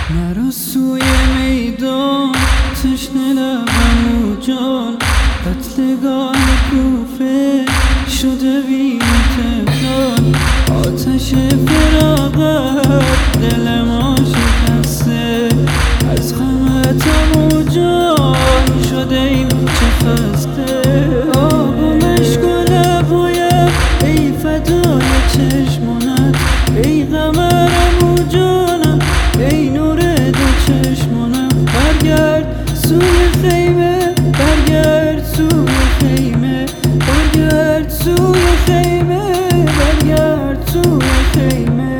نرو سوی میدان تشنه لبم و جان، قتلگاه کوفه شده بی تکرار. آتش فراقت دل ما شکسته، از غمتم و جان شده این چه خسته. آب و مشک و لبایم ای فدای چشمانت، ای قمرم و جانم ای نور دو چشمانم. برگرد سوی خیمه، برگرد سوی خیمه، برگرد سوی خیمه، برگرد سوی خیمه.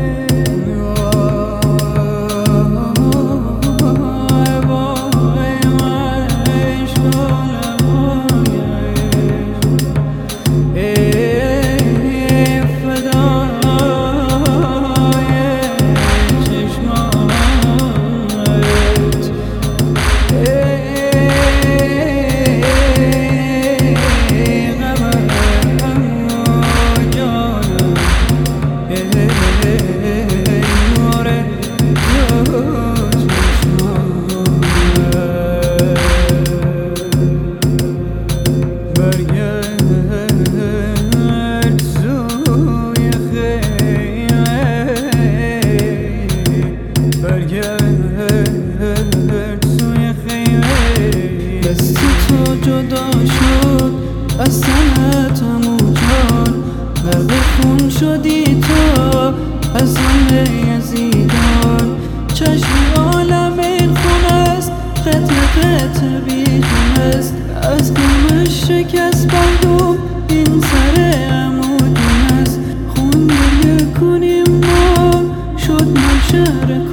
دست تو جدا شد از تنتم و جان، غرق خون شدی تو از همه یزیدان. چشم عالم این خون است، قطع بیرون است، از گمش شکست بردم این سر عمودون است. خون گریه کنیم ما شد من شهر